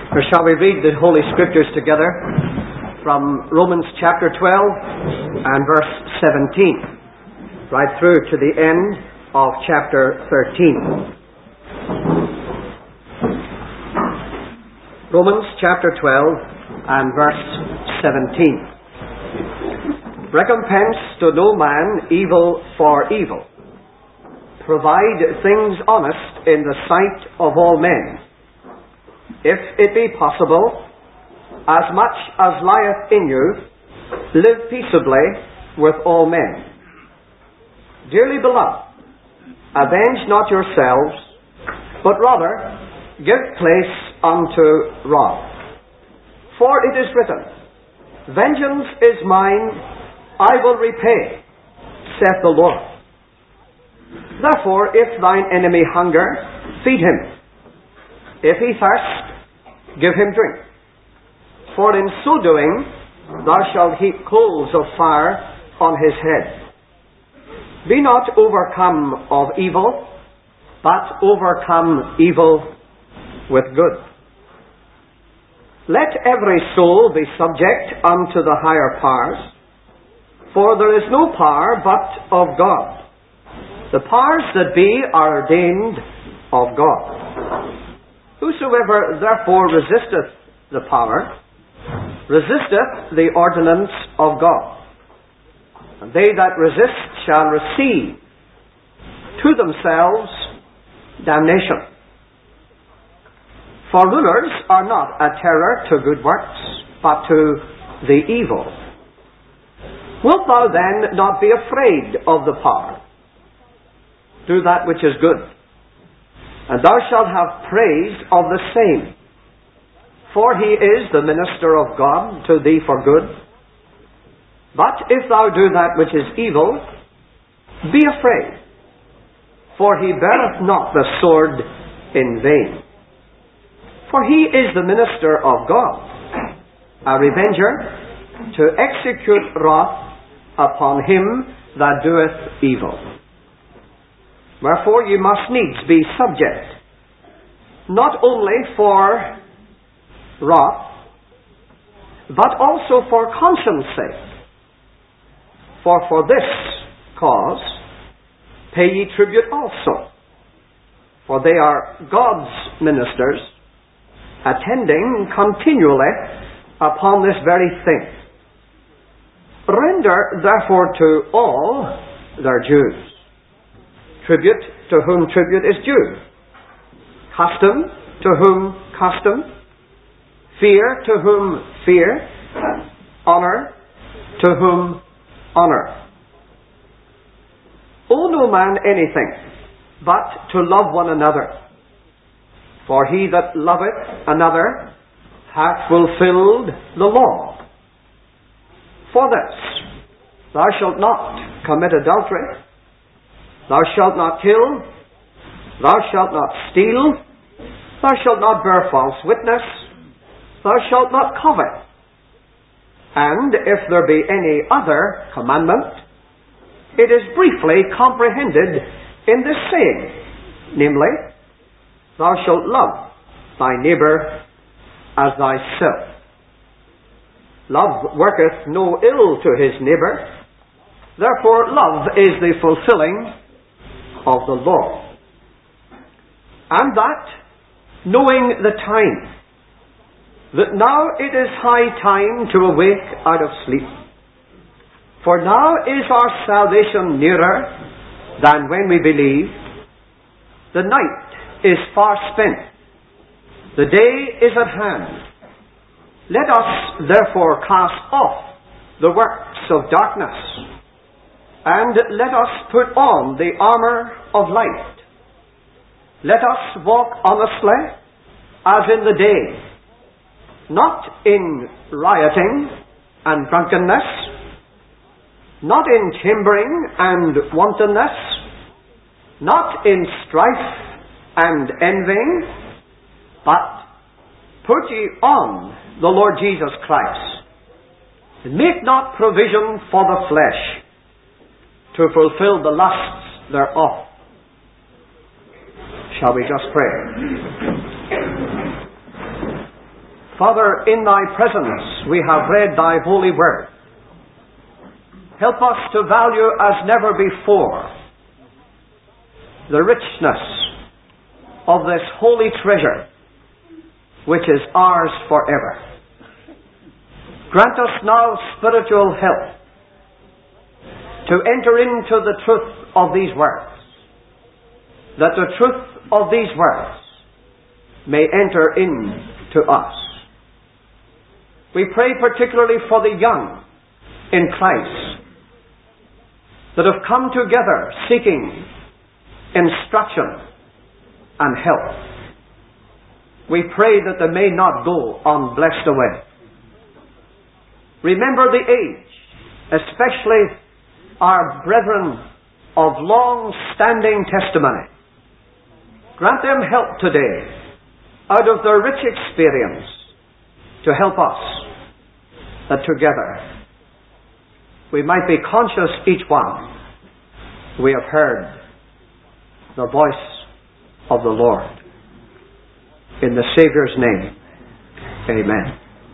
Or shall we read the Holy Scriptures together from Romans chapter 12 and verse 17, right through to the end of chapter 13. Romans chapter 12 and verse 17. Recompense to no man evil for evil. Provide things honest in the sight of all men. If it be possible, as much as lieth in you, live peaceably with all men. Dearly beloved, avenge not yourselves, but rather give place unto wrath. For it is written, Vengeance is mine, I will repay, saith the Lord. Therefore, if thine enemy hunger, feed him. If he thirst, give him drink. For in so doing, thou shalt heap coals of fire on his head. Be not overcome of evil, but overcome evil with good. Let every soul be subject unto the higher powers, for there is no power but of God. The powers that be are ordained of God. Whosoever therefore resisteth the power, resisteth the ordinance of God. And they that resist shall receive to themselves damnation. For rulers are not a terror to good works, but to the evil. Wilt thou then not be afraid of the power? Do that which is good, and thou shalt have praise of the same. For he is the minister of God to thee for good. But if thou do that which is evil, be afraid, for he beareth not the sword in vain. For he is the minister of God, a revenger, to execute wrath upon him that doeth evil. Wherefore you must needs be subject, not only for wrath, but also for conscience sake. For this cause pay ye tribute also, for they are God's ministers, attending continually upon this very thing. Render therefore to all their dues. Tribute to whom tribute is due. Custom to whom custom. Fear to whom fear. Honour to whom honour. Owe no man anything, but to love one another. For he that loveth another hath fulfilled the law. For this, thou shalt not commit adultery, thou shalt not kill, thou shalt not steal, thou shalt not bear false witness, thou shalt not covet. And if there be any other commandment, it is briefly comprehended in this saying, namely, thou shalt love thy neighbour as thyself. Love worketh no ill to his neighbour, therefore love is the fulfilling of the law. And that, knowing the time, that now it is high time to awake out of sleep. For now is our salvation nearer than when we believed. The night is far spent, the day is at hand. Let us therefore cast off the works of darkness, and let us put on the armour of light. Let us walk honestly as in the day, not in rioting and drunkenness, not in chambering and wantonness, not in strife and envying, but put ye on the Lord Jesus Christ, and make not provision for the flesh to fulfill the lusts thereof. Shall we just pray? Father, in thy presence we have read thy holy word. Help us to value as never before the richness of this holy treasure, which is ours forever. Grant us now spiritual help to enter into the truth of these words, that the truth of these words may enter into us. We pray particularly for the young in Christ that have come together seeking instruction and help. We pray that they may not go unblessed away. Remember the age, especially our brethren of long-standing testimony. Grant them help today out of their rich experience to help us, that together we might be conscious, each one, we have heard the voice of the Lord. In the Saviour's name, amen.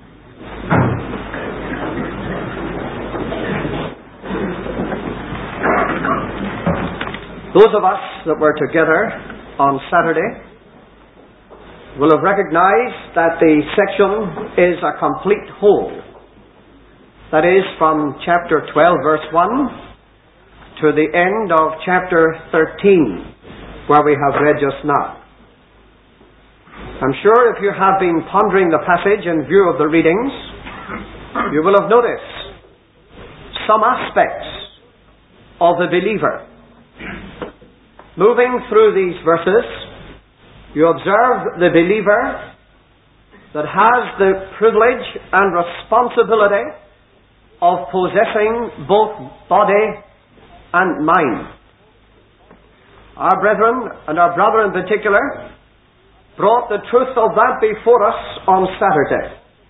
Those of us that were together on Saturday will have recognized that the section is a complete whole. That is from chapter 12, verse 1, to the end of chapter 13, where we have read just now. I'm sure if you have been pondering the passage in view of the readings, you will have noticed some aspects of the believer. Moving through these verses, you observe the believer that has the privilege and responsibility of possessing both body and mind. Our brethren, and our brother in particular, brought the truth of that before us on Saturday.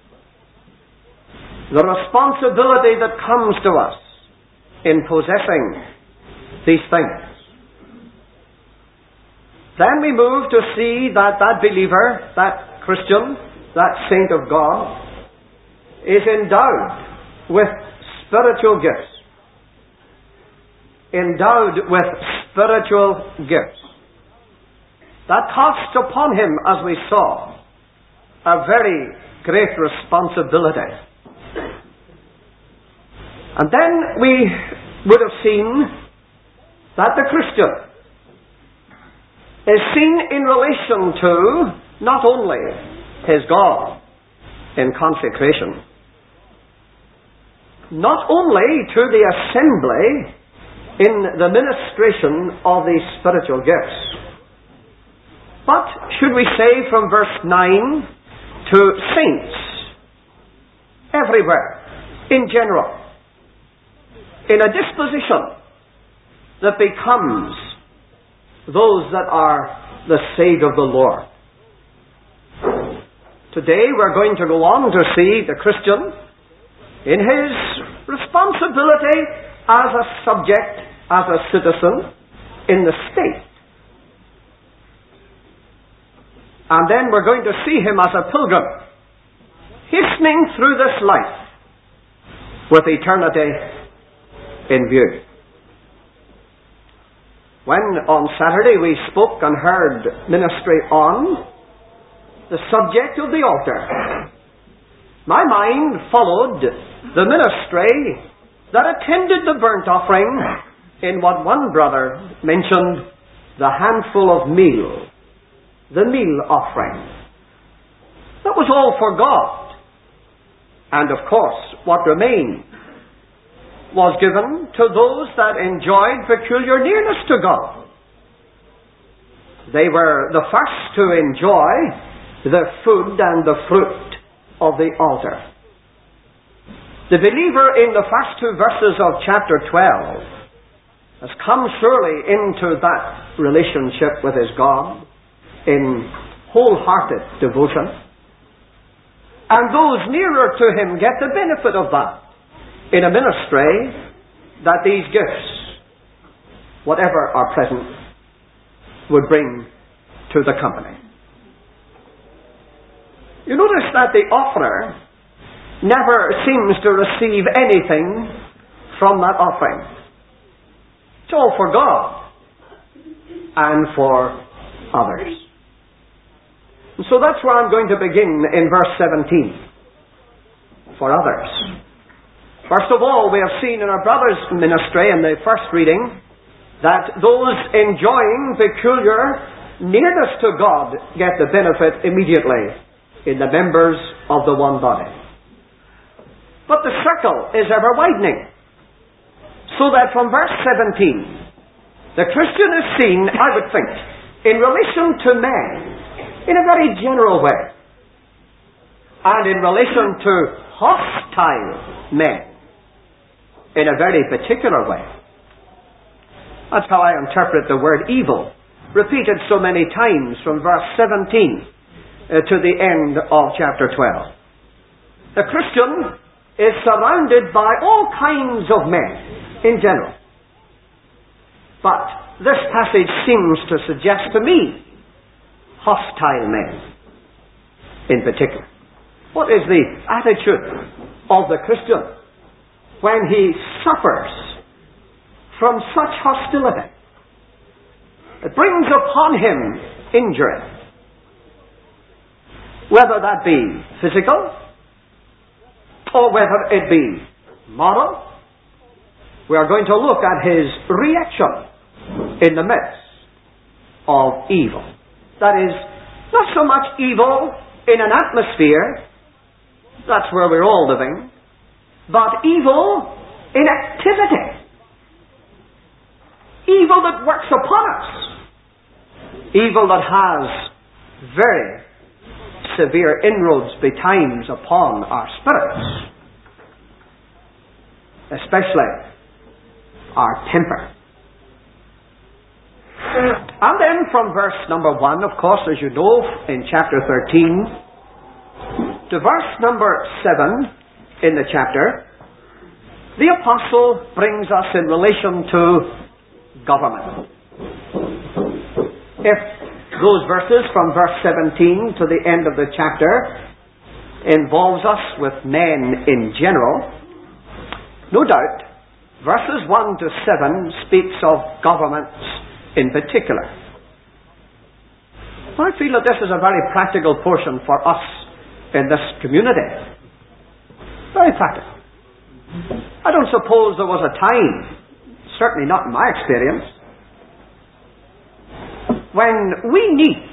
The responsibility that comes to us in possessing these things. Then we move to see that that believer, that Christian, that saint of God, is endowed with spiritual gifts. Endowed with spiritual gifts. That casts upon him, as we saw, a very great responsibility. And then we would have seen that the Christian is seen in relation to not only his God in consecration, not only to the assembly in the ministration of these spiritual gifts, but, should we say from verse 9, to saints everywhere, in general, in a disposition that becomes those that are the saved of the Lord. Today we're going to go on to see the Christian in his responsibility as a subject, as a citizen in the state. And then we're going to see him as a pilgrim, hastening through this life with eternity in view. When on Saturday we spoke and heard ministry on the subject of the altar, my mind followed the ministry that attended the burnt offering in what one brother mentioned, the handful of meal, the meal offering. That was all for God. And of course, what remained was given to those that enjoyed peculiar nearness to God. They were the first to enjoy the food and the fruit of the altar. The believer in the first two verses of chapter 12 has come surely into that relationship with his God in wholehearted devotion. And those nearer to him get the benefit of that in a ministry that these gifts, whatever are present, would bring to the company. You notice that the offerer never seems to receive anything from that offering. It's all for God and for others. And so that's where I'm going to begin in verse 17. For others. First of all, we have seen in our brother's ministry in the first reading that those enjoying peculiar nearness to God get the benefit immediately in the members of the one body. But the circle is ever widening, so that from verse 17, the Christian is seen, I would think, in relation to men in a very general way, and in relation to hostile men in a very particular way. That's how I interpret the word evil, repeated so many times from verse 17 to the end of chapter 12. The Christian is surrounded by all kinds of men in general. But this passage seems to suggest to me hostile men in particular. What is the attitude of the Christian when he suffers from such hostility? It brings upon him injury, whether that be physical or whether it be moral. We are going to look at his reaction in the midst of evil. That is, not so much evil in an atmosphere, that's where we're all living, but evil in activity. Evil that works upon us. Evil that has very severe inroads betimes upon our spirits, especially our temper. And then from verse number 1, of course, as you know, in chapter 13, to verse number 7 in the chapter, the apostle brings us in relation to government. If those verses from verse 17 to the end of the chapter involves us with men in general, no doubt verses 1 to 7 speaks of governments in particular. I feel that this is a very practical portion for us in this community. Very practical. I don't suppose there was a time, certainly not in my experience, when we need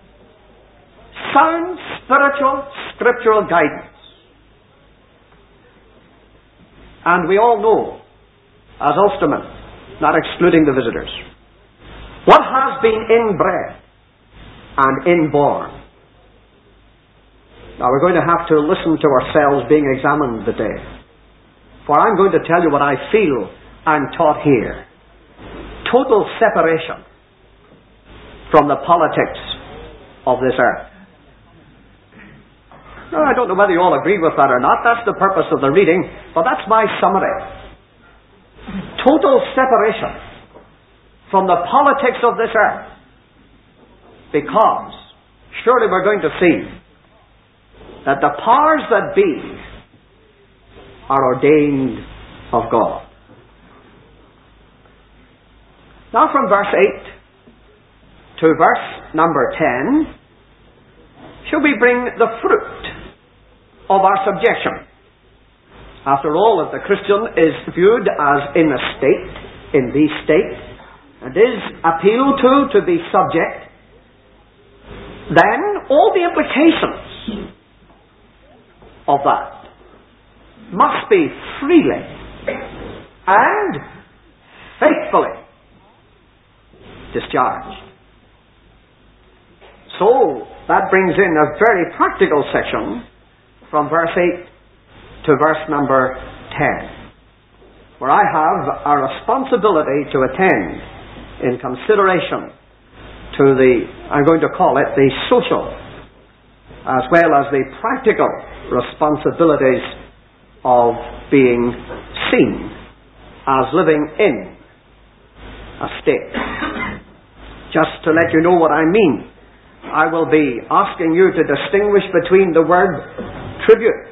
sound spiritual, scriptural guidance. And we all know, as Ulstermen, not excluding the visitors, what has been inbred and inborn. Now we're going to have to listen to ourselves being examined today. For I'm going to tell you what I feel I'm taught here. Total separation from the politics of this earth. Now, I don't know whether you all agree with that or not. That's the purpose of the reading, but that's my summary. Total separation from the politics of this earth. Because surely we're going to see that the powers that be are ordained of God. Now from verse 8 to verse number 10, shall we bring the fruit of our subjection. After all, if the Christian is viewed as in a state, in the state, and is appealed to be subject, then all the implications of that must be freely and faithfully discharged. So, that brings in a very practical section from verse 8 to verse number 10, where I have a responsibility to attend in consideration to the, I'm going to call it the social, as well as the practical responsibilities of being seen as living in a state. Just to let you know what I mean I will be asking you to distinguish between the word tribute.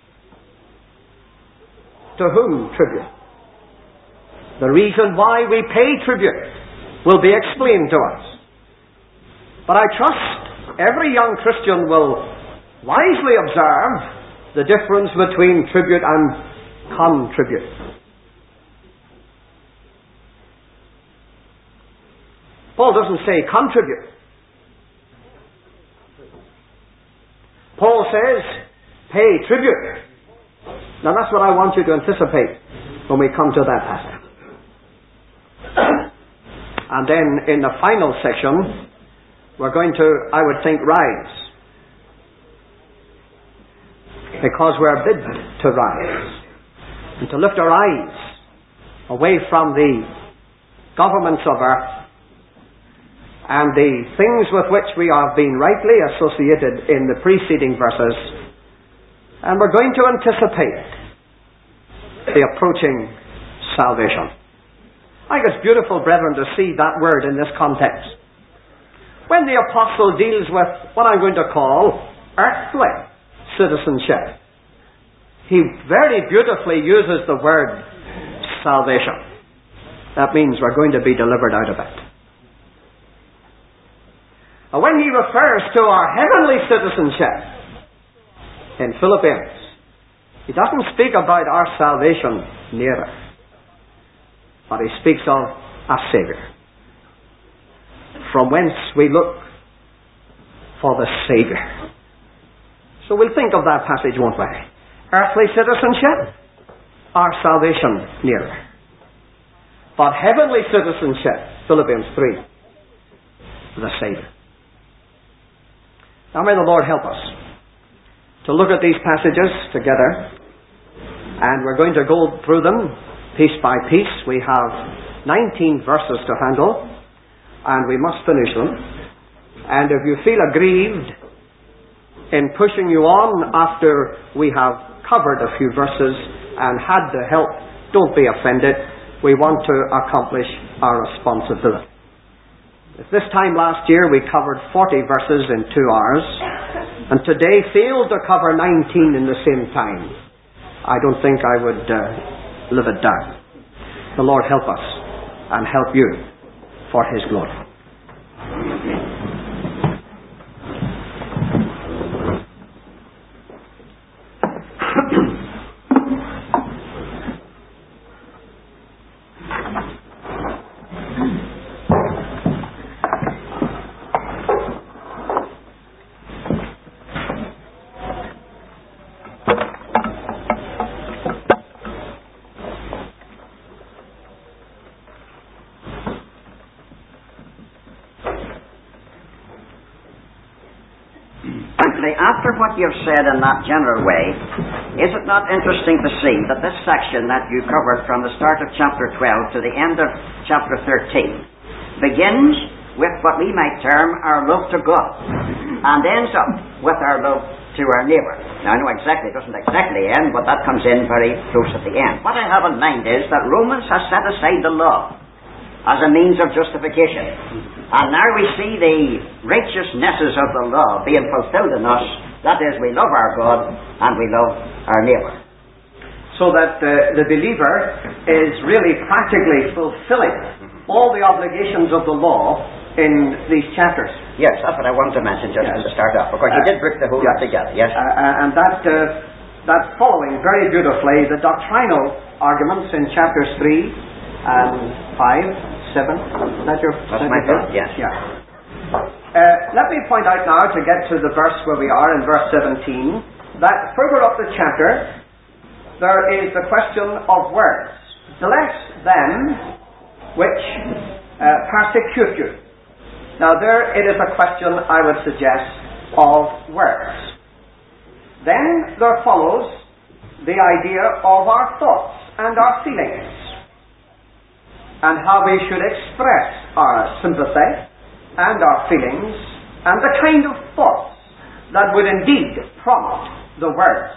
To whom tribute? The reason why we pay tribute will be explained to us. But I trust every young Christian will wisely observe the difference between tribute and contribute. Paul doesn't say contribute. Paul says, pay tribute. Now that's what I want you to anticipate when we come to that passage. And then in the final section, we're going to, I would think, rise. Because we're bid to rise. And to lift our eyes away from the governments of earth and the things with which we have been rightly associated in the preceding verses. And we're going to anticipate the approaching salvation. I think it's beautiful, brethren, to see that word in this context. When the apostle deals with what I'm going to call earthly citizenship, he very beautifully uses the word salvation. That means we're going to be delivered out of it. And when he refers to our heavenly citizenship in Philippians, he doesn't speak about our salvation nearer, but he speaks of a Saviour, from whence we look for the Saviour. So we'll think of that passage, won't we? Earthly citizenship, our salvation nearer. But heavenly citizenship, Philippians 3, the Saviour. Now may the Lord help us to look at these passages together, and we're going to go through them piece by piece. We have 19 verses to handle, and we must finish them. And if you feel aggrieved in pushing you on after we have covered a few verses and had the help, don't be offended. We want to accomplish our responsibility. If this time last year we covered 40 verses in 2 hours, and today failed to cover 19 in the same time, I don't think I would live it down. The Lord help us and help you for His glory. After what you've said in that general way, is it not interesting to see that this section that you covered from the start of chapter 12 to the end of chapter 13 begins with what we might term our love to God and ends up with our love to our neighbour. Now I know it doesn't exactly end, but that comes in very close at the end. What I have in mind is that Romans has set aside the law as a means of justification. And now we see the righteousnesses of the law being fulfilled in us. That is, we love our God and we love our neighbour. So that the believer is really practically fulfilling all the obligations of the law in these chapters. Yes, that's what I wanted to mention just to start off. Of course, you did group the whole lot together, yes. And that's following very beautifully the doctrinal arguments in chapters 3 and 5, 7. Is that your... That's my thought, yes. Yeah. Let me point out now, to get to the verse where we are, in verse 17, that further up the chapter, there is the question of words. Bless them which persecute you. Now there it is a question, I would suggest, of words. Then there follows the idea of our thoughts and our feelings, and how we should express our sympathy and our feelings and the kind of thoughts that would indeed prompt the words.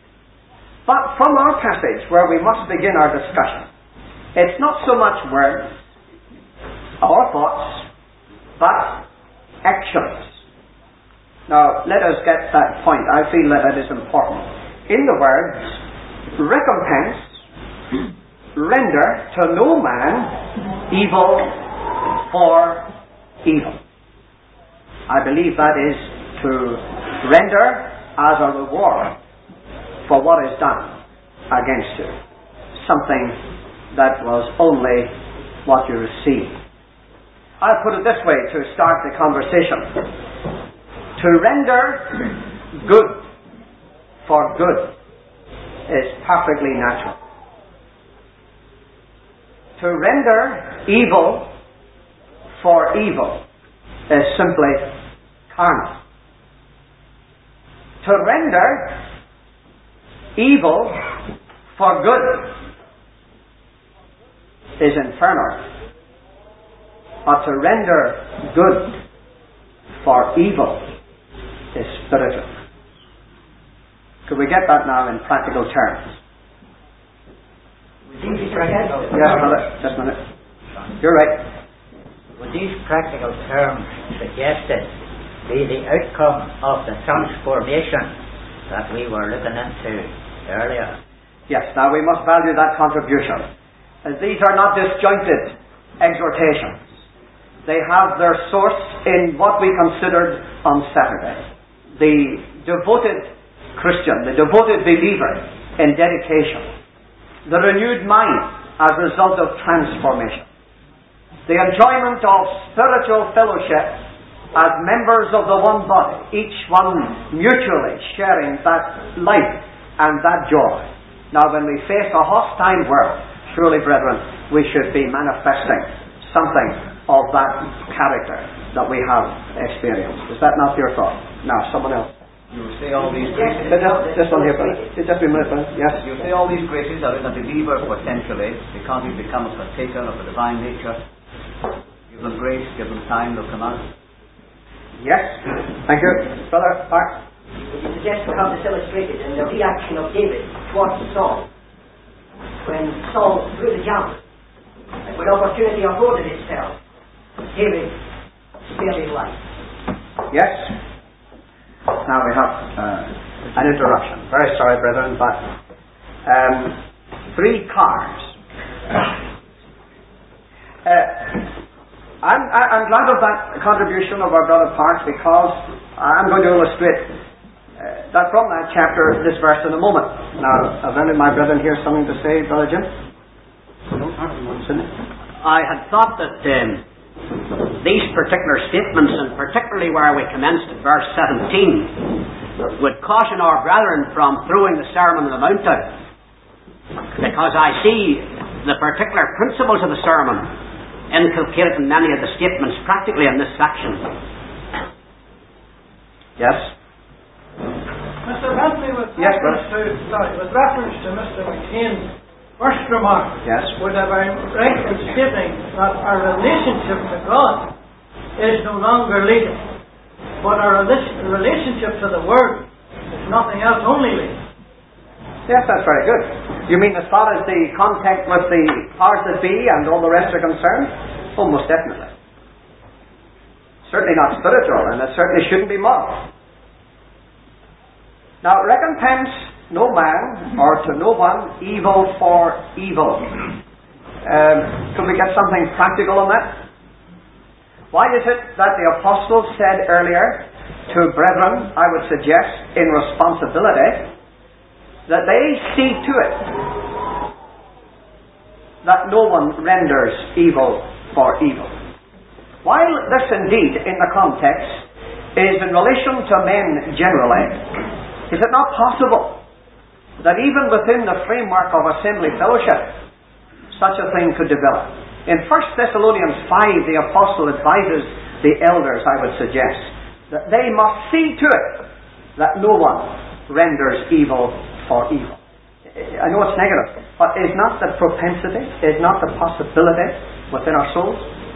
But from our passage where we must begin our discussion, it's not so much words or thoughts, but actions Now, let us get that point. I feel that it is important. In the words, recompense, render to no man evil for evil. I believe that is to render as a reward for what is done against you. Something that was only what you received. I'll put it this way to start the conversation. To render good for good is perfectly natural. To render evil for evil is simply carnal. To render evil for good is infernal. But to render good for evil is spiritual. Could we get that now in practical terms? Yes, brother. Just a minute. You're right. Would these practical terms suggested be the outcome of the transformation that we were looking into earlier? Yes, now we must value that contribution. As these are not disjointed exhortations. They have their source in what we considered on Saturday. The devoted Christian, the devoted believer in dedication. The renewed mind as a result of transformation. The enjoyment of spiritual fellowship as members of the one body, each one mutually sharing that life and that joy. Now when we face a hostile world, surely, brethren, we should be manifesting something of that character that we have experienced. Is that not your thought? Now, someone else. You say all these graces. Just one here, brother. Just a minute, brother. Yes. You say all these graces are in a believer potentially because he becomes a partaker of the divine nature. Give them grace, give them time, they'll come out. Yes. Thank you. Brother Mark. Would you suggest to have this illustrated in the reaction of David towards Saul? When Saul threw the javelin, when opportunity afforded itself, David spared his life. Yes. Now we have an interruption. Very sorry, brethren, but 3 cars. I'm glad of that contribution of our brother Parks because I'm going to illustrate that from that chapter, this verse in a moment. Now, have any of my brethren here something to say, Brother Jim? I had thought that these particular statements, and particularly where we commenced at verse 17, would caution our brethren from throwing the Sermon on the Mount out. Because I see the particular principles of the sermon inculcated in many of the statements practically in this section. Yes? Mr. Bentley, with reference to Mr. McCain's first remark, yes, would have been right in stating that our relationship to God is no longer legal, but our relationship to the Word is nothing else, only legal. Yes, that's very good. You mean as far as the contact with the powers that be and all the rest are concerned? Oh, most definitely. Certainly not spiritual, and it certainly shouldn't be moral. Now, recompense no man, or to no one, evil for evil. Could we get something practical on that? Why is it that the apostle said earlier to brethren, I would suggest, in responsibility, that they see to it that no one renders evil for evil? While this indeed, in the context, is in relation to men generally, is it not possible that even within the framework of assembly fellowship, such a thing could develop? In 1 Thessalonians 5, the apostle advises the elders, I would suggest, that they must see to it that no one renders evil for evil. I know it's negative, but is not the propensity, is not the possibility within our souls?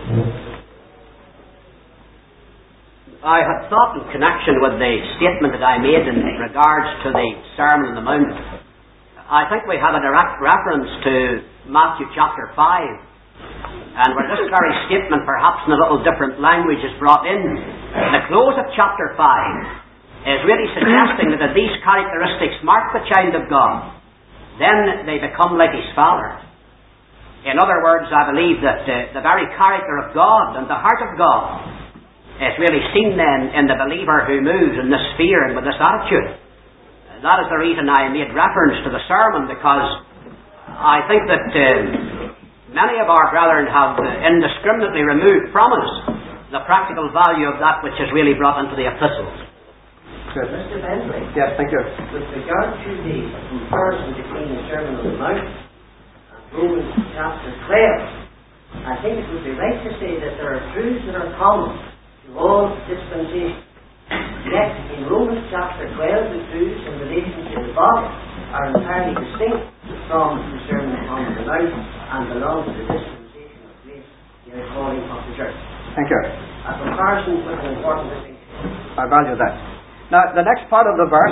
I had thought in connection with the statement that I made in regards to the Sermon on the Mount. I think we have a direct reference to Matthew chapter 5, and where this very statement, perhaps in a little different language, is brought in, the close of chapter 5 is really suggesting that if these characteristics mark the child of God, then they become like his Father. In other words, I believe that the very character of God and the heart of God is really seen then in the believer who moves in this sphere and with this attitude. That is the reason I made reference to the sermon, because I think that many of our brethren have indiscriminately removed from us the practical value of that which is really brought into the epistles. Good. Mr. Bentley. Yes, thank you. With regard to the comparison between the Sermon on the Mount and Romans chapter 12, I think it would be right to say that there are truths that are common to all dispensations. Yet, in Romans chapter 12, the truths in relation to the body are entirely distinct from the Sermon on the Mount and belong to the dispensation of grace, the outpouring of the church. Thank you. A comparison with an important distinction. I value that. Now, the next part of the verse,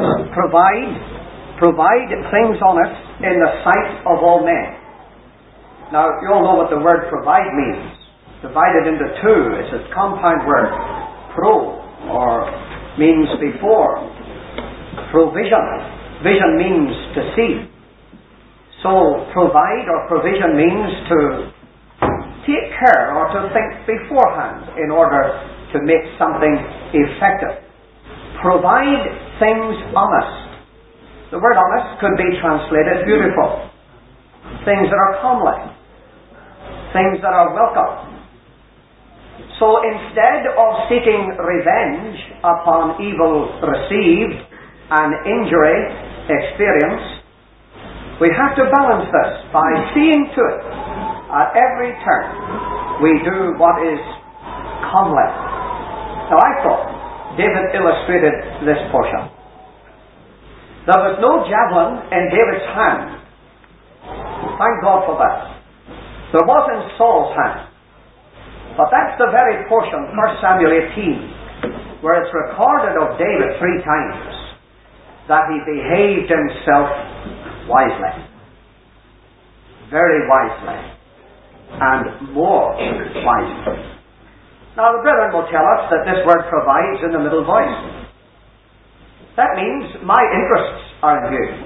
provide things honest in the sight of all men. Now, you all know what the word provide means. Divided into two. It's a compound word. Pro, or means before. Provision. Vision means to see. So, provide or provision means to take care or to think beforehand in order to make something effective. Provide things honest. The word honest could be translated beautiful. Things that are comely. Things that are welcome. So instead of seeking revenge upon evil received and injury experienced, we have to balance this by seeing to it at every turn we do what is comely. Now I thought David illustrated this portion. There was no javelin in David's hand. Thank God for that. There was in Saul's hand. But that's the very portion, 1 Samuel 18, where it's recorded of David 3 times that he behaved himself wisely. Very wisely. And more wisely. Now the brethren will tell us that this word provides in the middle voice. That means my interests are in view.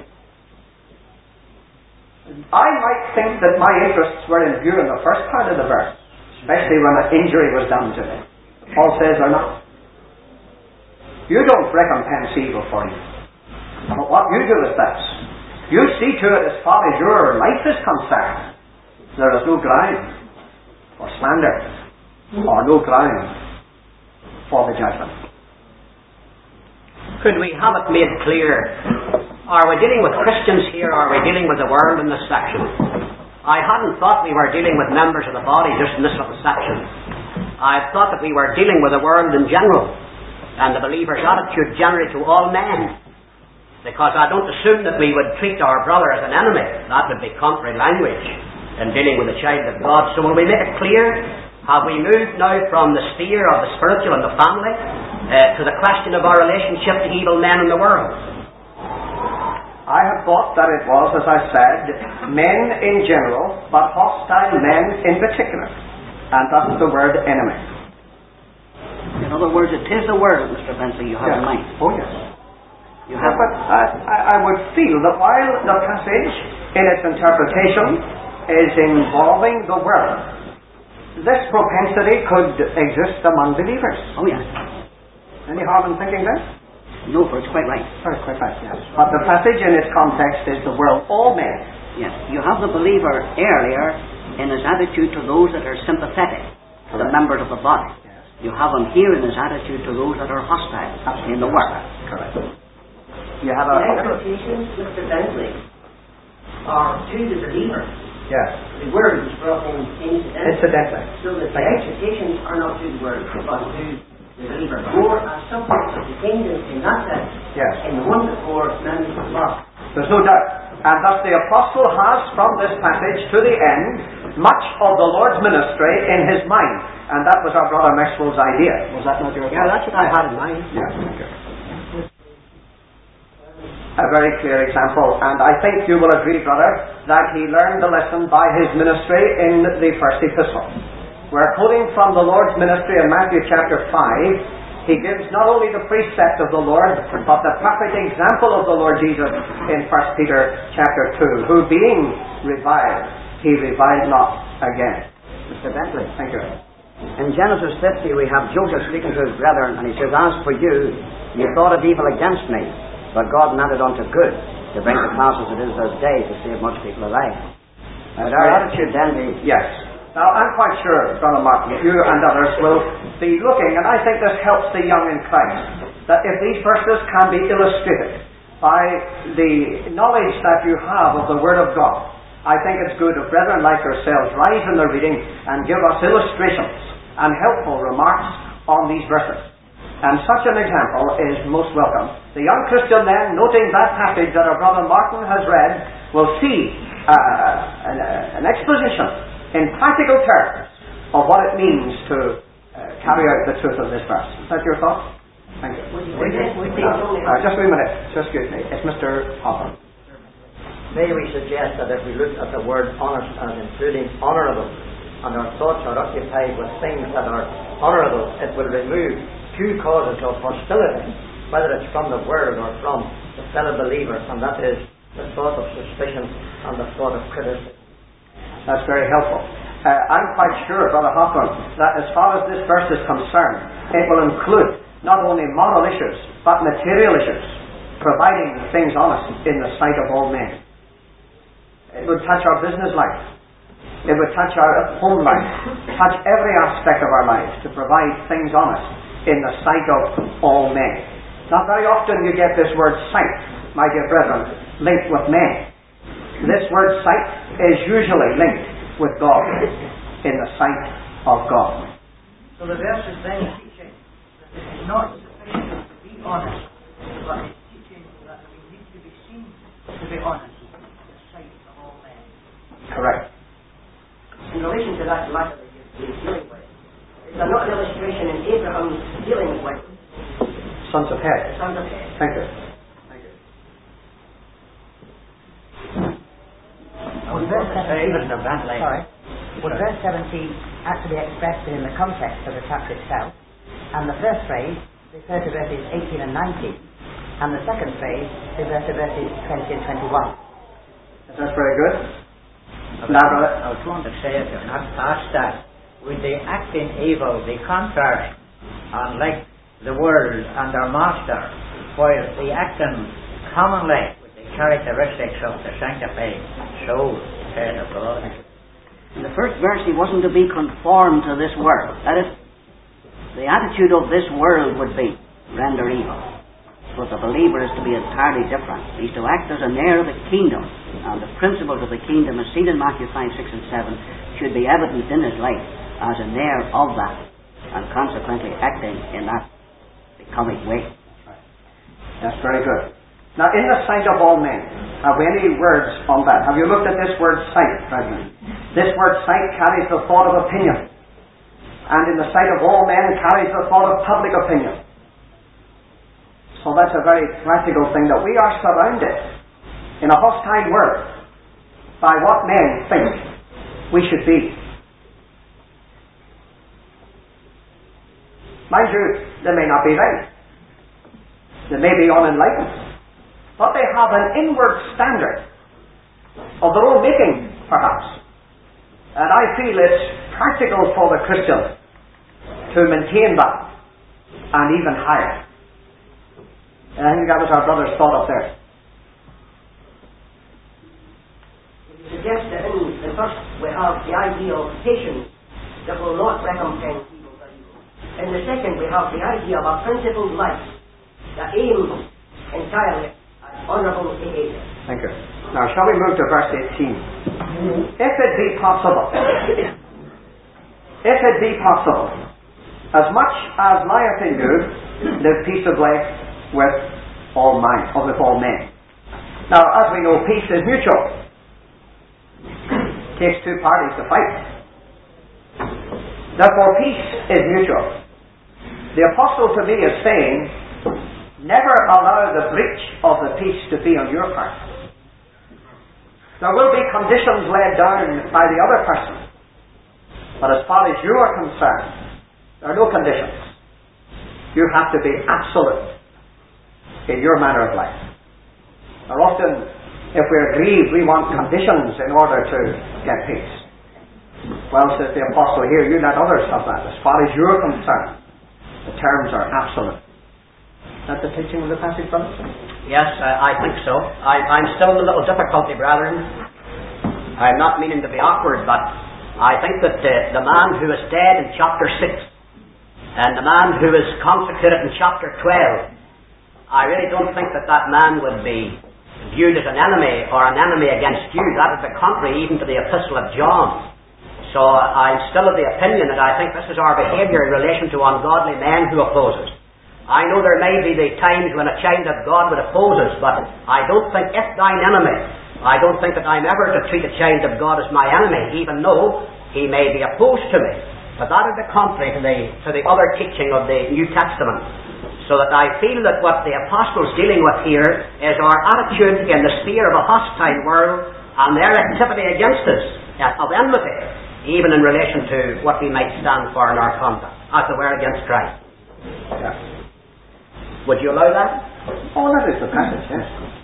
I might think that my interests were in view in the first part of the verse, especially when an injury was done to me. Paul says or not. You don't recompense evil for you. But what you do is this. You see to it as far as your life is concerned, there is no ground for slander or no ground for the judgment. Could we have it made clear? Are we dealing with Christians here, or are we dealing with the world in this section? I hadn't thought we were dealing with members of the body just in this little section. I thought that we were dealing with the world in general, and the believer's attitude generally to all men. Because I don't assume that we would treat our brother as an enemy. That would be contrary language in dealing with the child of God. So will we make it clear? Have we moved now from the sphere of the spiritual and the family to the question of our relationship to evil men in the world? I have thought that it was, as I said, men in general, but hostile men in particular. And that's the word enemy. In other words, it is the word, Mr. Bentley, you have in mind. Oh, yes. You have. But I would feel that while the passage in its interpretation is involving the world, this propensity could exist among believers. Oh, yes. Any harm in thinking that? No, for it's quite right. Sorry, quite right, yes. But the passage in its context is the world, all men. Yes. You have the believer earlier in his attitude to those that are sympathetic, to the members of the body. Yes. You have him here in his attitude to those that are hostile in the work. Correct. You have The exhortations, Mr. Bentley, are to the believer. Yes. The word is brought in incidentally. So that the exhortations are not to the word, but to the believer. More as subjects of the kingdom in that sense. Yes. In the one that bore members of love. There's no doubt. And thus the apostle has from this passage to the end much of the Lord's ministry in his mind. And that was our brother Maxwell's idea. Was that not your idea? Yeah, that's what I had in mind. Yes. Okay. A very clear example, and I think you will agree, brother, that he learned the lesson by his ministry in the first epistle. We're quoting from the Lord's ministry in Matthew chapter 5. He gives not only the precept of the Lord, but the perfect example of the Lord Jesus in 1 Peter chapter 2, who being reviled, he reviled not again. Mr. Bentley. Thank you. In Genesis 50 we have Joseph speaking to his brethren, and he says, "As for you, you thought of evil against me, but God meant it unto good, to bring to pass as it is this day, to save much people alive." But our attitude then is... Yes. Now, I'm quite sure, Brother Martin, you and others will be looking, and I think this helps the young in Christ, that if these verses can be illustrated by the knowledge that you have of the Word of God, I think it's good if brethren like yourselves rise in the reading and give us illustrations and helpful remarks on these verses. And such an example is most welcome. The young Christian then, noting that passage that our Brother Martin has read, will see an exposition in practical terms of what it means to carry out the truth of this verse. Is that your thought? Thank you. Just a minute. Just excuse me. It's Mr. Hopper. May we suggest that if we look at the word honest as including honourable, and our thoughts are occupied with things that are honourable, it will remove two causes of hostility, whether it's from the world or from the fellow believer, and that is the thought of suspicion and the thought of criticism. That's very helpful. I'm quite sure, Brother Hawthorne, that as far as this verse is concerned, it will include not only moral issues, but material issues, providing things honest in the sight of all men. It would touch our business life. It would touch our home life, touch every aspect of our lives to provide things honest in the sight of all men. Not very often you get this word sight, my dear brethren, linked with men. This word sight is usually linked with God, in the sight of God. So the verse is then teaching that it is not sufficient to be honest, but it's teaching that we need to be seen to be honest in the sight of all men. Correct. In relation to that matter that you're dealing with, is there not an illustration in Abraham dealing with Sons of Heth. sons of Heth? Thank you. Would verse 17 actually expressed in the context of the chapter itself, and the first phrase refers to verses 18 and 19, and the second phrase refers to verses 20 and 21. That's very good. I was going to say, if you're not past that, would the acting evil be contrary, unlike the world and our master, while the acting commonly with the characteristics of the sanctified soul, head of God? In the first verse, he wasn't to be conformed to this world. That is, the attitude of this world would be render evil. But the believer is to be entirely different. He's to act as an heir of the kingdom, and the principles of the kingdom, as seen in Matthew 5, 6 and 7, should be evident in his life as an heir of that, and consequently acting in that becoming way. That's very good. Now, in the sight of all men, have we any words on that? Have you looked at this word sight, brethren? This word sight carries the thought of opinion, and in the sight of all men carries the thought of public opinion. So that's a very practical thing, that we are surrounded in a hostile world by what men think we should be. Mind you, they may not be right. They may be unenlightened. But they have an inward standard of their own making, perhaps. And I feel it's practical for the Christian to maintain that, and even higher. And I think that was our brother's thought up there. It suggests that in first we have the idea of patience that will not recompense evil for evil. In the second we have the idea of a principled life that aims entirely at honourable behaviour. Thank you. Now shall we move to verse 18? If it be possible, as much as lieth in you, live peaceably with all men. Now, as we know, peace is mutual. It takes two parties to fight. Therefore, peace is mutual. The apostle to me is saying, never allow the breach of the peace to be on your part. There will be conditions laid down by the other person But as far as you are concerned, there are no conditions. You have to be absolute in your manner of life. Or often, if we're grieved, we want conditions in order to get peace. Well, says the apostle here, you let others have that. As far as you're concerned, the terms are absolute. Is that the teaching of the passage, brother? Yes, I think so. I'm still in a little difficulty, brethren. I'm not meaning to be awkward, but I think that the man who is dead in chapter 6 and the man who is consecrated in chapter 12, I really don't think that man would be viewed as an enemy or an enemy against you. That is the contrary even to the epistle of John. So I'm still of the opinion that I think this is our behaviour in relation to ungodly men who oppose us. I know there may be the times when a child of God would oppose us, but I don't think if thine enemy, I don't think that I'm ever to treat a child of God as my enemy, even though he may be opposed to me. But that is the contrary to the other teaching of the New Testament. So that I feel that what the apostle's dealing with here is our attitude in the sphere of a hostile world and their activity against us, of enmity, even in relation to what we might stand for in our conduct, as it were against Christ. Yeah. Would you allow that? Oh, that is the passage, yes.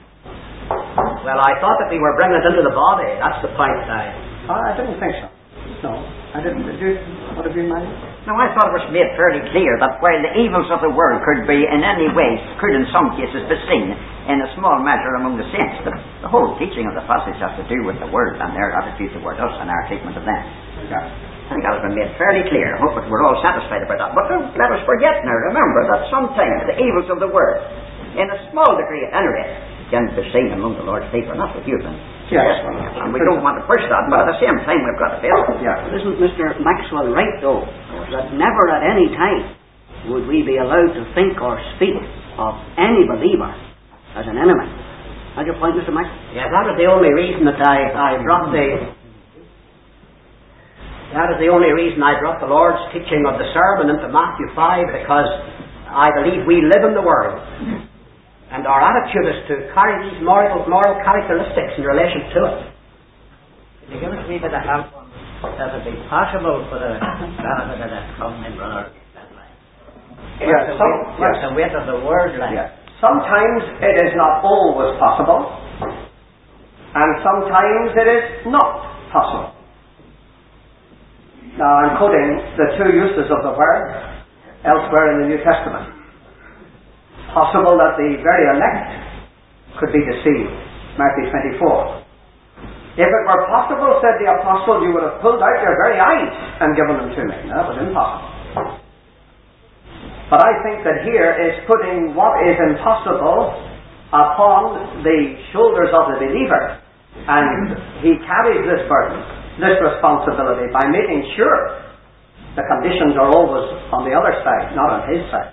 Well, I thought that we were bringing it into the body. That's the point. I didn't think so. No, I didn't. What have you in mind? No, I thought it was made fairly clear that while the evils of the world could be in any way, could in some cases be seen in a small measure among the saints, the whole teaching of the passage has to do with the world and their attitude toward us and our treatment of them. Yeah. I think that has been made fairly clear. I hope that we're all satisfied about that. But don't let us forget now, remember that sometimes the evils of the world, in a small degree at any rate, can be seen among the Lord's people, not with you then. Yes. And we don't want to push that, but at the same time we've got to face it. Yeah. Isn't Mr. Maxwell right, though, that never at any time would we be allowed to think or speak of any believer as an enemy? That's your point, Mr. Maxwell? Yeah, that is the only reason that I brought That is the only reason I brought the Lord's teaching of the sermon into Matthew 5, because I believe we live in the world. And our attitude is to carry these moral characteristics in relation to it. Can you give us a wee bit of help on that it be possible for the benefit of that coming in, brother? What's the weight of the word like? Yeah. Sometimes it is not always possible, and sometimes it is not possible. Now I'm quoting the two uses of the word elsewhere in the New Testament. Possible that the very elect could be deceived. Matthew 24. If it were possible, said the apostle, you would have pulled out your very eyes and given them to me. No, that was impossible. But I think that here is putting what is impossible upon the shoulders of the believer. And he carries this burden, this responsibility, by making sure the conditions are always on the other side, not on his side.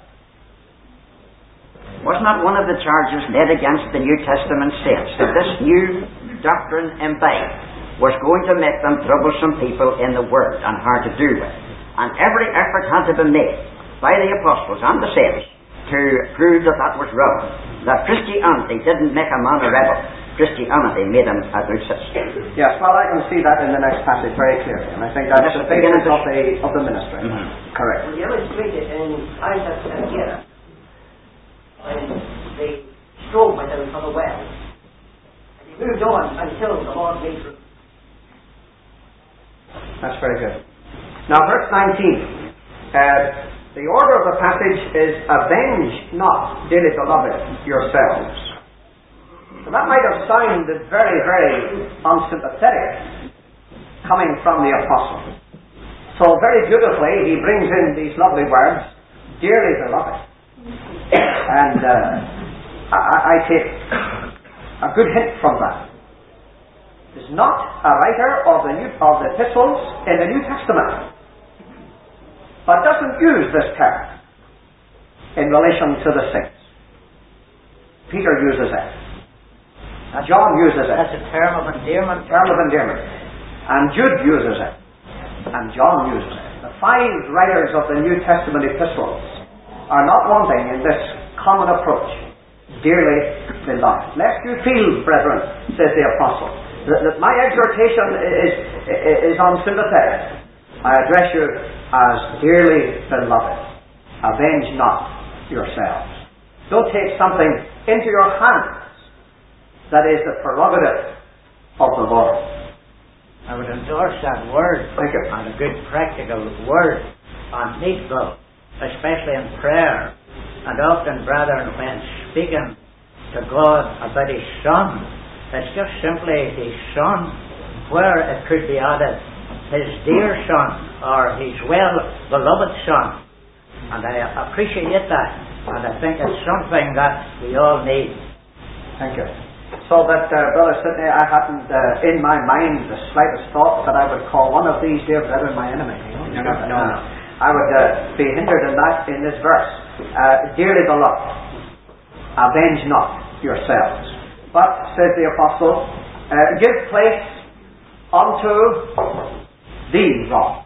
Was not one of the charges laid against the New Testament saints that this new doctrine imbibed was going to make them troublesome people in the world and hard to do with? And every effort had to be made by the apostles and the saints to prove that was wrong. That Christianity didn't make a man a rebel. Christianity made him a good citizen. Yes, well, I can see that in the next passage very clearly, and I think that's the basis of the ministry. Mm-hmm. Correct. Well, you illustrate it in Isaac and Sarah. When they strove with him for the well. And he moved on until the Lord made room. That's very good. Now, verse 19. The order of the passage is, avenge not, dearly beloved, yourselves. So that might have sounded very, very unsympathetic coming from the apostle. So very beautifully he brings in these lovely words, dearly beloved. And I take a good hint from that. He's not a writer of the epistles in the New Testament, but doesn't use this term in relation to the saints. Peter uses it. John uses it. That's a term of endearment. And Jude uses it. And John uses it. The five writers of the New Testament epistles are not wanting in this common approach. Dearly beloved. Lest you feel, brethren, says the apostle, that my exhortation is unsympathetic. I address you as dearly beloved. Avenge not yourselves. Don't take something into your hands that is the prerogative of the Lord. I would endorse that word. Thank you. And a good practical word on needful, especially in prayer. And often, brethren, when speaking to God about His Son, it's just simply His Son, where it could be added His dear Son or His well-beloved Son. And I appreciate that, and I think it's something that we all need. Thank you. So that, Brother Sidney, I hadn't in my mind the slightest thought that I would call one of these dear brethren my enemy. No. I would be hindered in that in this verse. Dearly beloved, avenge not yourselves. But, says the Apostle, give place unto the wrath.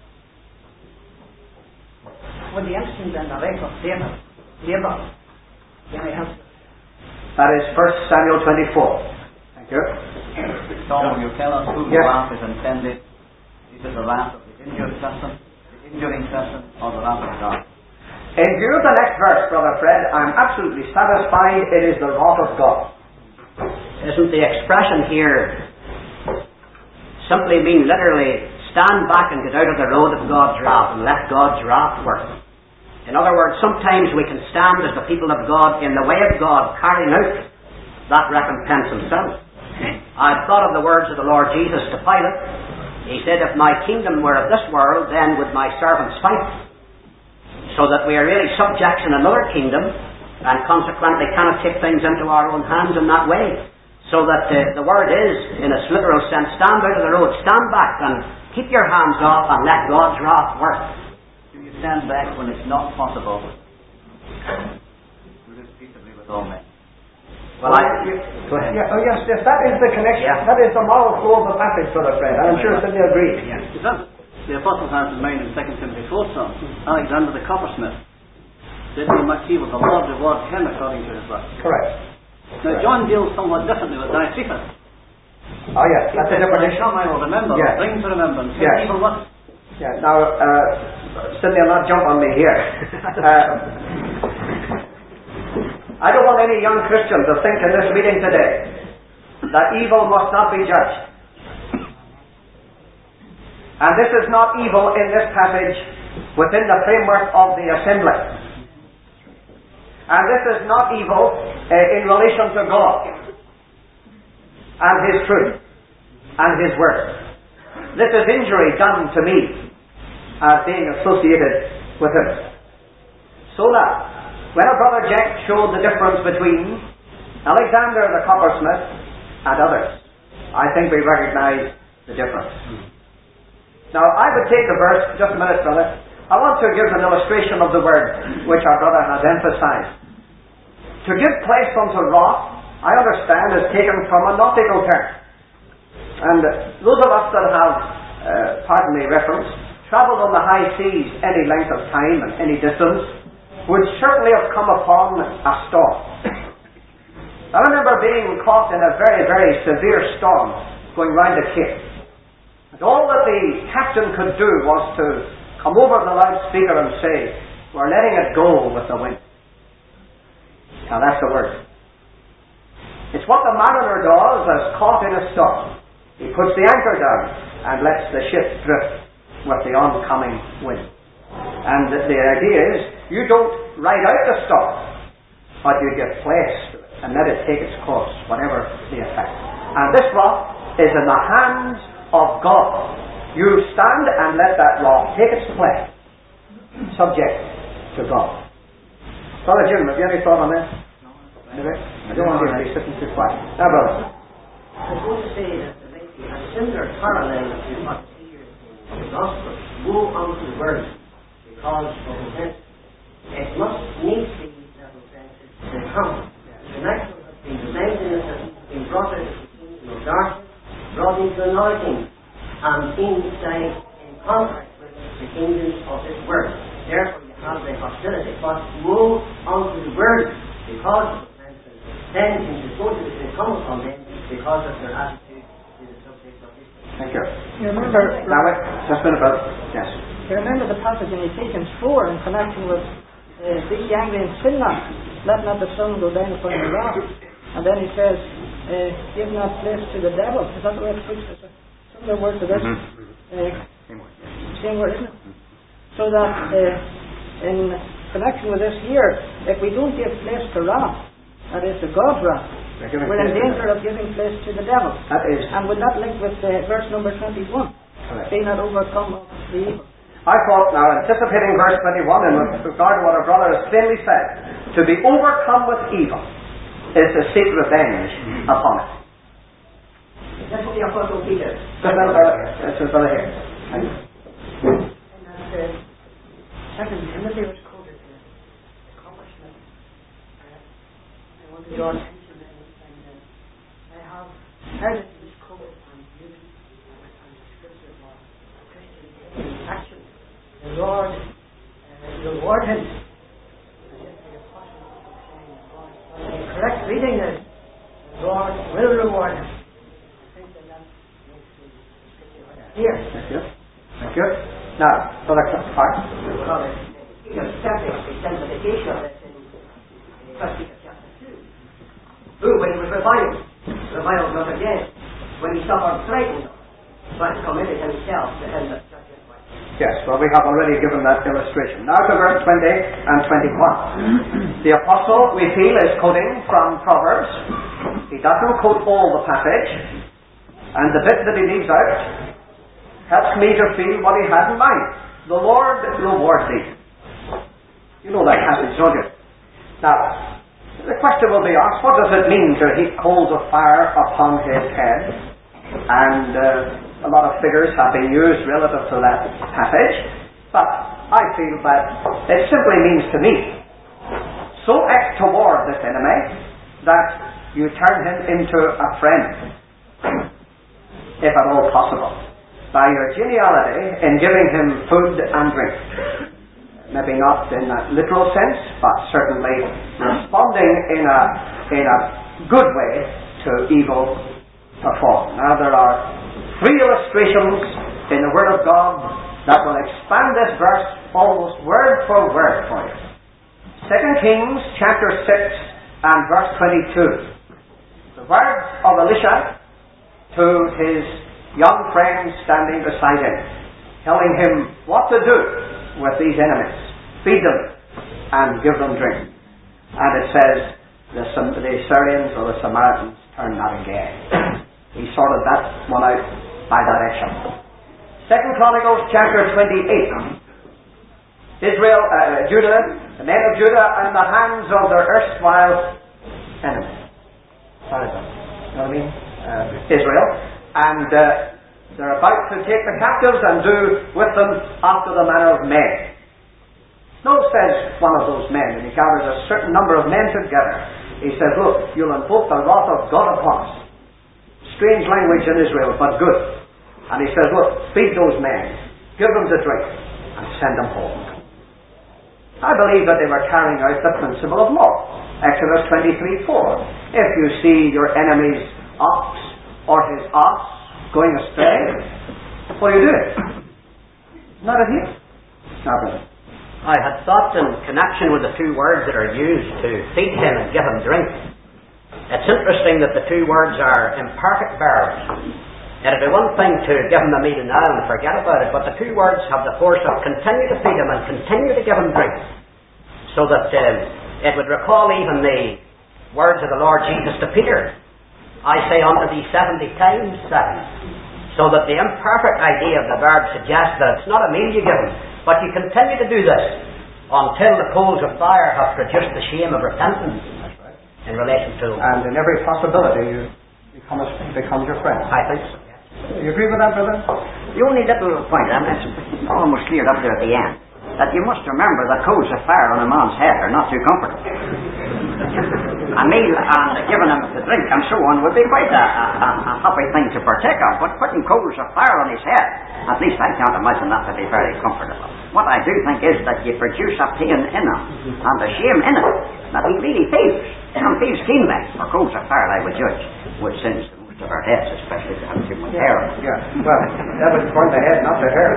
When the instance in the life of David, can I help? That is 1 Samuel 24. Thank you. Tom, will you tell us who the wrath is intended? Is it the wrath of the injured person, the injuring person, or the wrath of God? In view of the next verse, Brother Fred, I'm absolutely satisfied it is the wrath of God. Isn't the expression here simply mean literally stand back and get out of the road of God's wrath and let God's wrath work? In other words, sometimes we can stand as the people of God in the way of God, carrying out that recompense Himself. I've thought of the words of the Lord Jesus to Pilate. He said, if my kingdom were of this world, then would my servants fight. So that we are really subjects in another kingdom, and consequently cannot take things into our own hands in that way. So that the word is, in its literal sense, stand out of the road, stand back and keep your hands off and let God's wrath work. Stand back when it's not possible to live peaceably with all men. Well, go ahead. Yeah, yes, that is the connection. Yeah. That is the moral flow of the passage, Brother Fred. I'm sure Sidney agrees. Yeah. The Apostle has in mind in 2 Timothy 4, Alexander the coppersmith said he much evil, the Lord reward him according to his work. Correct. Now, John deals somewhat differently with Diotrephes. Oh, yes, that's a different issue. I will remember, bring to remembrance, evil what? Yeah, now, Sidney, will not jump on me here. I don't want any young Christian to think in this meeting today that evil must not be judged. And this is not evil in this passage within the framework of the assembly. And this is not evil in relation to God and His truth and His word. This is injury done to me as being associated with Him. So that when our brother Jack showed the difference between Alexander the coppersmith and others, I think we recognize the difference. Now, I would take the verse, just a minute, brother. I want to give an illustration of the word which our brother has emphasized. To give place unto wrath, I understand, is taken from a nautical term. And those of us that have, pardon me, reference, travelled on the high seas any length of time and any distance, would certainly have come upon a storm. I remember being caught in a very, very severe storm going round the Cape. And all that the captain could do was to come over the loudspeaker and say, we're letting it go with the wind. Now that's the word. It's what the mariner does as caught in a storm. He puts the anchor down and lets the ship drift with the oncoming wind. And the idea is, you don't ride out the storm, but you give place to it and let it take its course, whatever the effect. And this wrath is in the hands of God. You stand and let that wrath take its place, subject to God. Brother Jim, have you any thought on this? Anyway, I don't want you to be sitting too quiet. Now, brother. I was going to say that there might be a similar parallel to what we hear in the Gospel. Woe unto the world because of offense. It must needs be that offences will come. The natural has been designed in it that he's been brought out of the kingdom of darkness, brought into anointing, and inside in contact with the kingdoms of this world. Therefore you have the hostility. But woe unto the world because of offences. Vengeance is going to come upon them because of their attitude to the subject of history. Thank you. You remember, now wait, just a minute, brother. Yes. You remember the passage in Ephesians 4 in connection with be ye angry and sin not, let not the sun go down upon your wrath. And then he says, give not place to the devil. Is that the way it's preached? Similar word to this. Same word, isn't it? So that in connection with this here, if we don't give place to wrath, that is to God's wrath, we're in danger of giving place to the devil. That is. And would that link with verse number 21? Correct. Be not overcome of the evil. I thought, now, anticipating verse 21, and with regard to what our brother has plainly said, to be overcome with evil is to seek revenge upon it. That's what the Apostle Peter. That's his brother here. And that Second Timothy was quoted here. Accomplishment. I want to draw attention to this, and I have heard it was quoted on YouTube and the scripture for Christian in action. The Lord reward him. As if the apostle was saying, the correct reading is, the Lord will reward him. I think that makes the scripture clear. Thank you. Thank you. Now, Brother Clark. Peter's exemplification of this in 1 Peter chapter 2. Who, when he was reviled not again, when he suffered threatened, but committed himself to him that judgeth right. Yes, well, we have already given that illustration. Now to verse 20 and 21. The apostle, we feel, is quoting from Proverbs. He doesn't quote all the passage, and the bit that he leaves out helps me to feel what he had in mind. The Lord reward thee. You know that passage, don't you? Now, the question will be asked, what does it mean to heap coals of fire upon his head? And a lot of figures have been used relative to that passage, but I feel that it simply means to me, so act toward this enemy that you turn him into a friend, if at all possible, by your geniality in giving him food and drink. Maybe not in a literal sense, but certainly responding in a good way to evil performed. Now there are 3 illustrations in the Word of God that will expand this verse almost word for word for you. 2 Kings chapter 6 and verse 22. The words of Elisha to his young friend standing beside him, telling him what to do with these enemies. Feed them and give them drink. And it says the Syrians or the Samaritans turned not again. He sorted that one out by that action. 2 Chronicles chapter 28. Judah, the men of Judah, in the hands of their erstwhile enemies. Sorry, you know what I mean? Israel. And they're about to take the captives and do with them after the manner of men. No, says one of those men, and he gathers a certain number of men together. He says, look, you'll invoke the wrath of God upon us. Strange language in Israel, but good. And he says, look, feed those men, give them to drink, and send them home. I believe that they were carrying out the principle of law. Exodus 23:4. If you see your enemy's ox or his ox going astray, what do you do? Not a here. Now, brother. I had thought in connection with the 2 words that are used to feed him and give him drink. It's interesting that the 2 words are imperfect verbs. It'd be one thing to give him the meat and oil and forget about it, but the 2 words have the force of continue to feed him and continue to give him drink. So that it would recall even the words of the Lord Jesus to Peter. I say unto thee 70 times 7. So that the imperfect idea of the verb suggests that it's not a meal you give him, but you continue to do this until the coals of fire have produced the shame of repentance in relation to them. And in every possibility, you becomes your friend. I think so, yes. You agree with that, brother? The only little point, and it's almost cleared up there at the end, that you must remember that coals of fire on a man's head are not too comfortable. A meal and giving him to drink and so on would be quite a happy thing to partake of, but putting coals of fire on his head, at least I can't imagine that to be very comfortable. What I do think is that you produce a pain in him and a shame in him that he really feels, and feels keenly. For coals of fire, I would judge, would singe the most of of our heads, especially if they haven't too much hair. Yeah. Well, that was from the head, not the hair.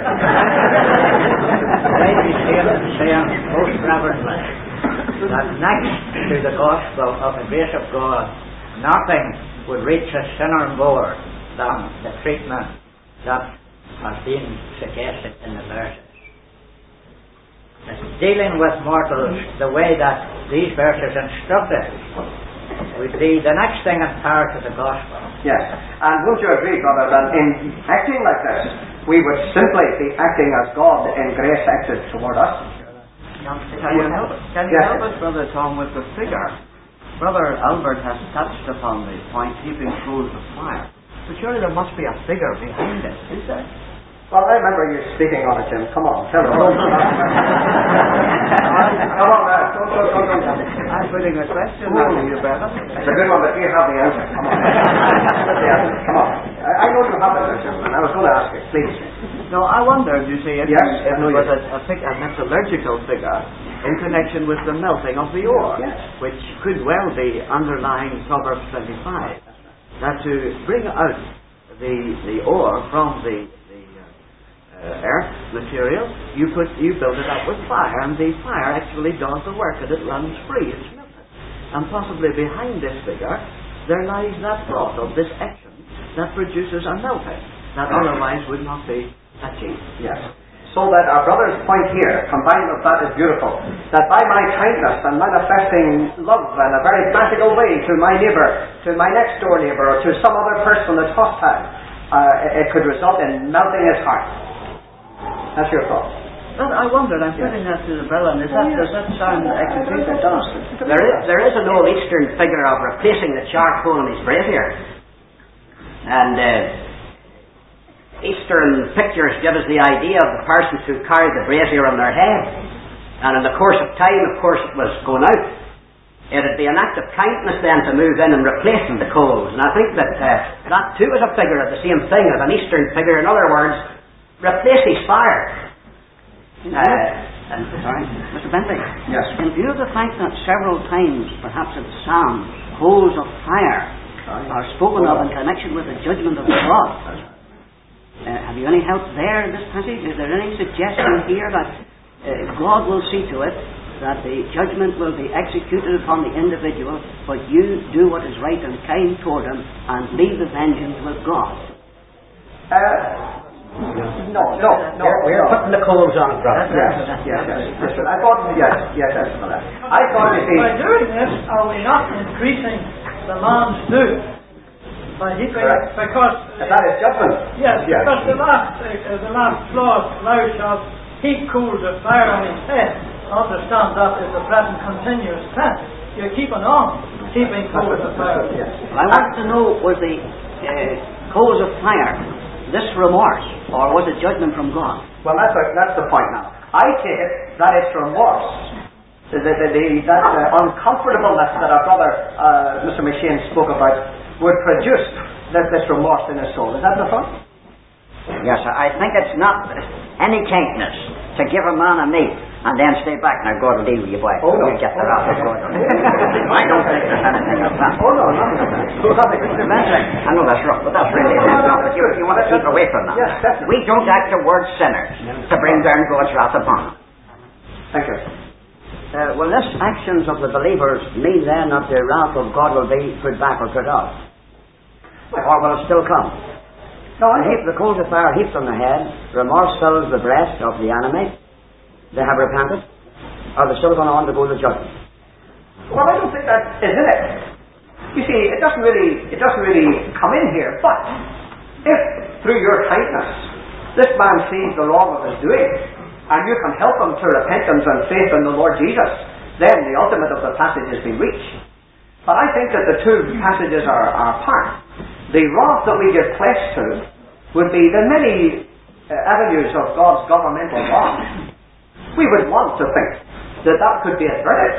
Maybe saying most reverently that next to the gospel of the grace of God, nothing would reach a sinner more than the treatment that has been suggested in the verses. It's dealing with mortals the way that these verses instruct us would be the next thing in power to the gospel. Yes. And won't you agree, brother, that in acting like this, we would simply be acting as God in grace acted toward us? Can you help us, Brother Tom, with the figure? Brother Albert has touched upon the point, heaping coals of fire. But surely there must be a figure behind it, is there? Well, I remember you speaking on it, Jim. Come on, tell us. Come on, don't. I'm putting a question out to you, brother. It's a good one, but you have the answer. Come on. Come on. I know you have it, Jim, and I was going to ask it. Please. No, I wondered, you see, if yes, it was a metallurgical figure in connection with the melting of the ore, yes, which could well be underlying Proverbs 25. That to bring out the ore from the earth material, you build it up with fire, and the fire actually does the work, and it runs free, it's melted. And possibly behind this figure there lies that thought of this action that produces a melting that otherwise would not be achieved. Yes. So that our brother's point here, combined with that, is beautiful. That by my kindness and manifesting love in a very practical way to my neighbour, to my next door neighbour, or to some other person that's hostile, it could result in melting his heart. That's your thought. Well, I wondered, I'm putting that to the brother, and does that sound executed? It does. There is an old Eastern figure of replacing the charcoal in his brazier. And Eastern pictures give us the idea of the persons who carried the brazier on their head. And in the course of time, of course, it was going out. It would be an act of kindness then to move in and replace the coals. And I think that that too is a figure of the same thing as an Eastern figure. In other words, replace his fire. Sorry, Mr. Bentley. Yes. In view of the fact that several times, perhaps in Psalms, coals of fire are spoken of in connection with the judgment of God, have you any help there in this passage? Is there any suggestion here that God will see to it that the judgment will be executed upon the individual, but you do what is right and kind toward him and leave the vengeance with God? No. We're putting the coals on, brother. Yes. I thought, yes, I thought, you see, by doing this, are we not increasing the man's due? By heaping, because that is judgment. Yes, because the last clause, thou shalt heap coals of fire on his head. Understand that is the present continuous tense. You're keeping on heaping coals of fire. Yes. I want to know, was the coals of fire this remorse, or was it judgment from God? Well, that's the point now. I take it that it's remorse. That uncomfortableness that our brother, Mr. McShane, spoke about would produce this remorse in his soul. Is that the thought? Yes, I think it's not any kindness to give a man a meat and then stay back and God will deal with you, boy. Oh, no. You'll get the wrath of God. I don't think there's anything of that. Oh, no, nothing of that. Mr. Bentley, I know that's wrong, but that's really wrong. But you want to keep away from that. Yes, definitely. We don't act towards sinners to bring down God's wrath upon them. Thank you. Will this actions of the believers mean then that the wrath of God will be put back or put off? Or will it still come? No, the coals of fire heaped on the head, remorse fills the breast of the enemy. They have repented. Are they still going on to go to judgment? Well, I don't think that is in it. You see, it doesn't really come in here. But if through your kindness this man sees the wrong of his doing, and you can help him to repentance and faith in the Lord Jesus, then the ultimate of the passage has been reached. But I think that the two passages are apart. The wrath that we give place to would be the many avenues of God's governmental wrath. We would want to think that could be averted.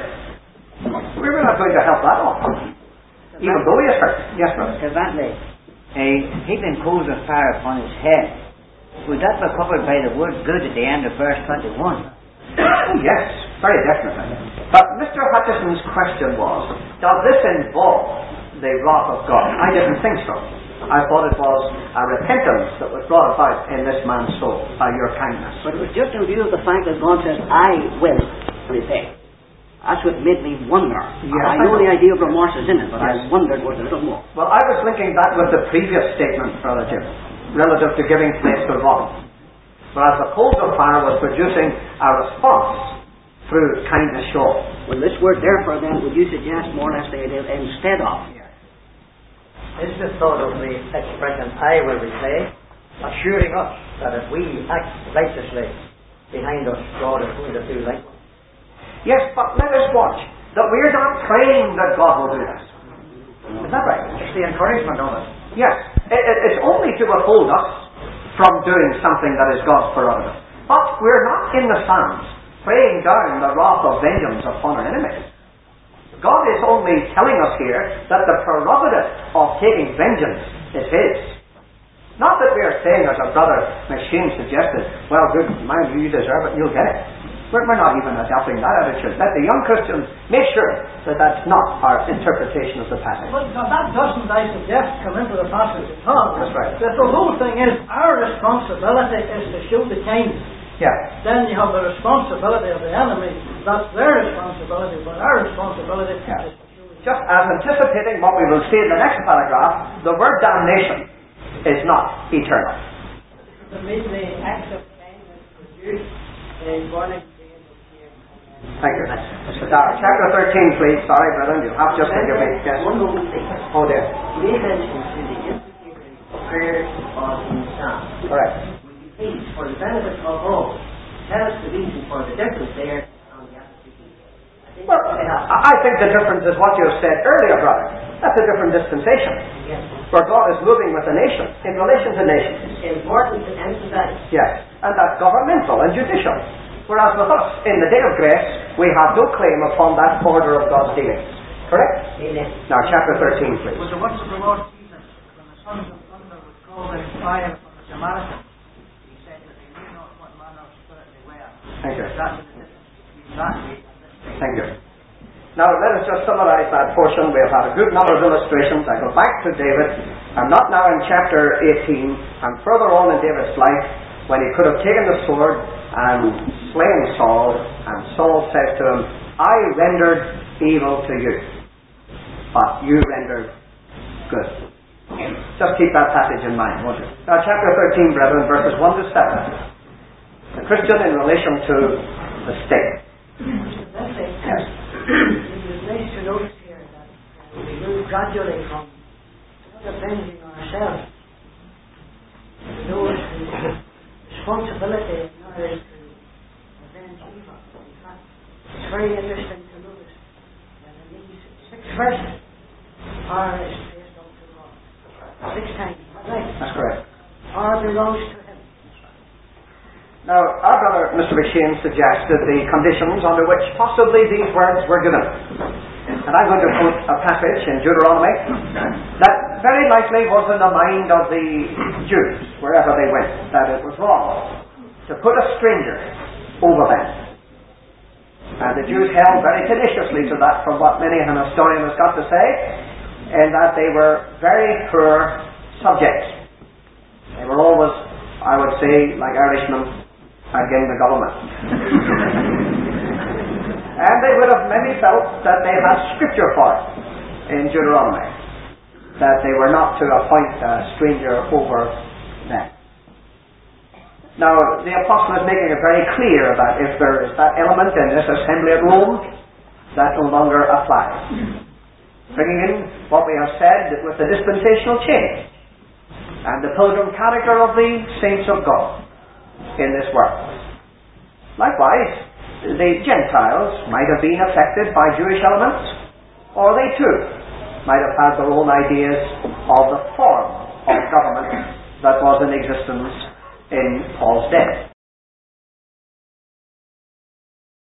We're not going to help that on, even though he is hurt. Yes, brother. Mr. Bentley, heaping coals of fire upon his head, would that be covered by the word good at the end of verse 21? Oh, yes, very definitely. But Mr. Hutchison's question was, does this involve the wrath of God? I didn't think so. I thought it was a repentance that was brought about in this man's soul by your kindness. But it was just in view of the fact that God says, I will repay. That's what made me wonder. Yes, I know the idea of remorse is in it, but I wondered was a little more. Well, I was linking that with the previous statement, Brother Jim, relative to giving place to wrath. Whereas the coals of fire was producing a response through kindness shown. Well, this word therefore then, would you suggest more or less the idea of instead of? Is the thought of the expression, I will repay, assuring us that if we act righteously behind us, God is going to do likewise? Yes, but let us watch that we're not praying that God will do this. Is that right? It's the encouragement of it. Yes. It's only to withhold us from doing something that is God's prerogative. But we're not in the Psalms praying down the wrath of vengeance upon our enemies. God is only telling us here that the prerogative of taking vengeance is His. Not that we are saying, as our brother McShane suggested, well, good, man, you deserve it, you'll get it. We're not even adopting that attitude. Let the young Christians make sure that that's not our interpretation of the passage. But that doesn't, I suggest, come into the passage at all. That's right. The whole thing is, our responsibility is to show the kindness. Yeah. Then you have the responsibility of the enemy. That's their responsibility, but our responsibility is to show the Just as anticipating what we will see in the next paragraph, the word damnation is not eternal. To meet the acts of kindness produced in born again. Thank you. Mr. Dara, chapter 13, please. Sorry, brethren, you'll have just to give me. Yes. One moment, please. Oh, dear. We mentioned to the institution of prayers of the Psalm. Correct. Please, for the benefit of all, tell us the reason for the difference there on the application. Well, I think the difference is what you said earlier, brother. That's a different dispensation. Yes. Where God is moving with the nation, in relation to nations. It's important to emphasize. Yes. And that's governmental and judicial. Whereas with us, in the day of grace, we have no claim upon that order of God's dealings. Correct? Amen. Now, chapter 13, please. Was the words of the Lord Jesus, when the sons of thunder would call down fire from the Samaritans, He said that they knew not what manner of spirit they were. Thank you. That's the difference between that and this. Thank you. Now, let us just summarize that portion. We have had a good number of illustrations. I go back to David. I'm not now in chapter 18. I'm further on in David's life when he could have taken the sword and slain Saul, and Saul says to him, I rendered evil to you, but you rendered good. Just keep that passage in mind, won't you? Now, chapter 13, brethren, verses 1 to 7. The Christian in relation to the state. Yes. It is nice to notice here that we move gradually from not avenging ourselves to those whose responsibility now is to avenge evil. In fact, it's very interesting to notice that in these 6 verses, power is placed unto God. 6 times. Is that right? That's correct. Power belongs to Him. Now, our brother Mr. McShane suggested the conditions under which possibly these words were given. And I'm going to quote a passage in Deuteronomy that very likely was in the mind of the Jews, wherever they went, that it was wrong to put a stranger over them. And the Jews held very tenaciously to that, from what many an historian has got to say, and that they were very poor subjects. They were always, I would say, like Irishmen, against the government. And they would have maybe felt that they had scripture for it in Deuteronomy, that they were not to appoint a stranger over them. Now, the apostle is making it very clear that if there is that element in this assembly at Rome, that no longer applies. Bringing in what we have said with the dispensational change and the pilgrim character of the saints of God in this world. Likewise, the Gentiles might have been affected by Jewish elements, or they too might have had their own ideas of the form of government that was in existence in Paul's day.